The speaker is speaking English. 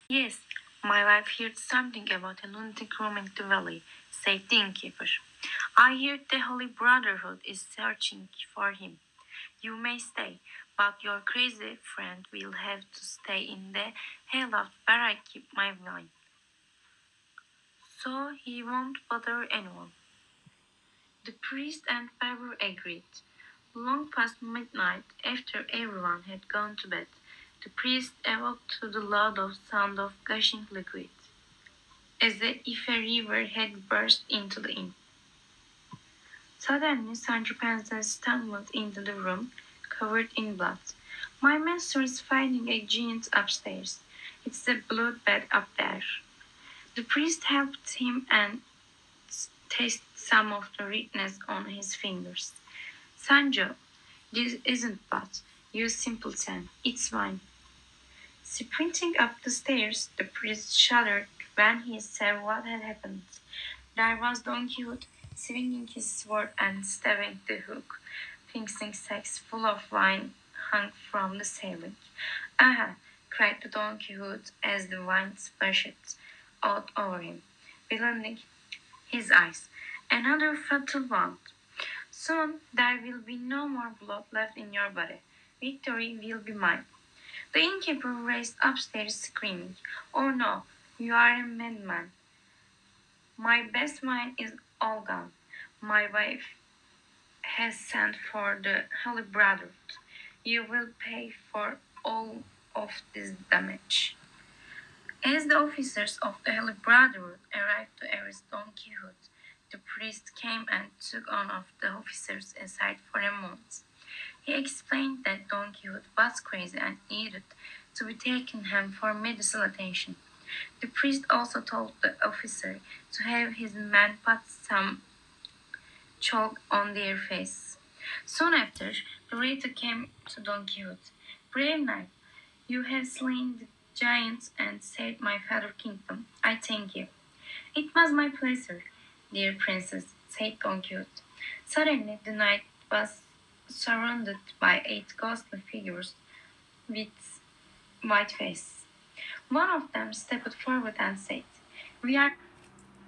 Yes, my wife heard something about a lunatic room in the valley, said the innkeeper. I heard the Holy Brotherhood is searching for him. You may stay, but your crazy friend will have to stay in the hayloft where I keep my wine. So he won't bother anyone. The priest and Faber agreed. Long past midnight, after everyone had gone to bed, the priest awoke to the loud sound of gushing liquid, as if a river had burst into the inn. Suddenly, Sancho Panza stumbled into the room, covered in blood. My master is fighting a giant upstairs. It's a bloodbath up there. The priest helped him and tasted some of the redness on his fingers. Sancho, this isn't blood, you simpleton. It's wine. Sprinting up the stairs, the priest shuddered when he saw what had happened. There was Don Quixote swinging his sword and stabbing the hook. Pink sacks full of wine hung from the ceiling. "Aha!" cried the Don Quixote as the wine splashed out over him, blinding his eyes. "Another fatal wound. Soon there will be no more blood left in your body. Victory will be mine." The innkeeper raced upstairs screaming, "Oh no, you are a madman. My best wine is all gone. My wife has sent for the Holy Brotherhood. You will pay for all of this damage." As the officers of the Holy Brotherhood arrived to arrest Don Quixote, the priest came and took one of the officers aside for a moment. He explained that Don Quixote was crazy and needed to be taken home for medical attention. The priest also told the officer to have his men put some chalk on their faces. Soon after, the writer came to Don Quixote. "Brave knight, you have slain the giants and saved my father's kingdom. I thank you." "It was my pleasure, dear princess," said Don Quixote. Suddenly the knight was surrounded by 8 ghostly figures with white faces. One of them stepped forward and said, "We are